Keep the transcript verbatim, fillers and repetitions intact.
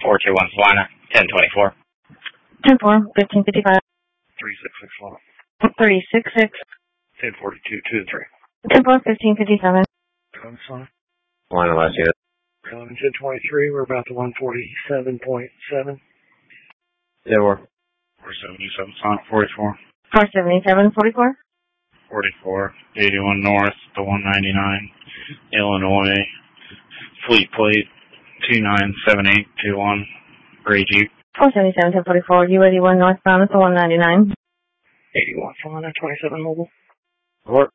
four two one Salina, ten twenty-four. ten four, fifteen fifty-five. three six six one. three six six. ten forty-two two three. ten four, fifteen fifty-seven. Salina. Salina last unit. eleven ten twenty-three, we're about to one forty-seven point seven. Yeah, we're. four seventy-seven, Sonic forty-four. four seventy-seven, forty-four. forty-four, eighty-one North, the one ninety-nine, Illinois, Fleet Plate, two nine seven eight two one, Gray Jeep. four seventy-seven, ten forty-four, U eighty-one northbound, the one ninety-nine. eighty-one, Salina, twenty-seven mobile. Report.